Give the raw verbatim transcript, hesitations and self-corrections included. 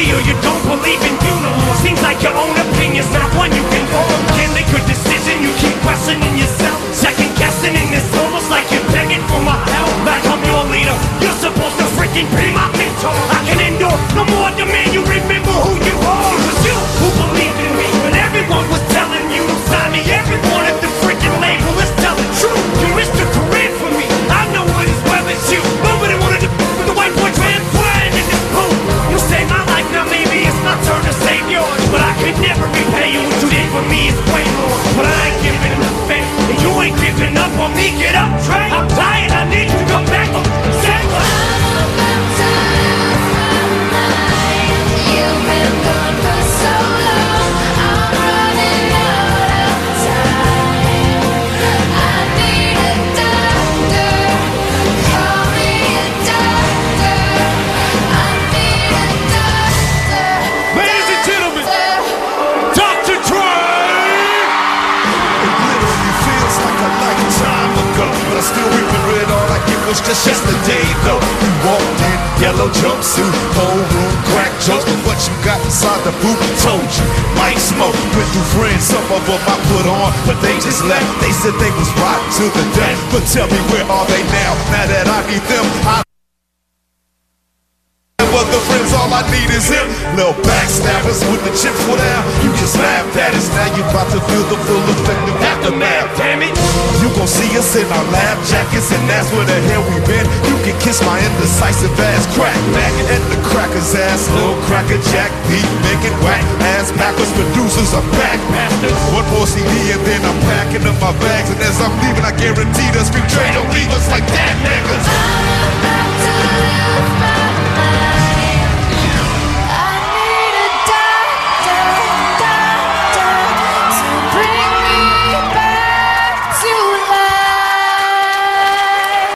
me or you don't believe in you no more. Seems like your own opinion's not one you can form. Can't make a decision, you keep questioning yourself, second guessing, and it's almost like you're begging for my help. Like I'm your leader, you're supposed to freaking be my mentor. I can endure no more demand you remember who you are. It was you who believed in me when everyone was telling you to sign me. Everyone at the freaking label is telling true. You risked a career for me, I know it as well as you. Nobody wanted to with the white boy transferring in this booth. You saved my life, now maybe it's my turn to save yours. But I could never repay you, what you did for me is way more. But I ain't giving up, man, and you ain't giving up on me. Get up, Trey, I'm dying, I need you to come back. Say what? You've been gone for so long, I'm running out of time. I need a doctor, call me a doctor. I need a doctor. Ladies and gentlemen, Doctor Dre! It literally feels like a lifetime ago, but I still remember it all like it was just yesterday. Though you walked in yellow jumpsuit, whole room crack jokes, but what you got inside the boot told you. Might smoke, went through friends, some of them I put on, but they just left. They said they was rotten to the death, but tell me where are they now? Now that I need them, I other friends, all I need is him. Little backstabbers with the chips for down. You just laughed at us, now you about to feel the full effect of aftermath. Damn it! You gon' see us in our lab jackets, and that's where the hell we been. You can kiss my indecisive ass crack back and the cracker's ass, little cracker jack beat, making whack ass backwards producers are back. One more C D and then I'm packing up my bags, and as I'm leaving I guarantee the street trade don't leave us like that, niggas.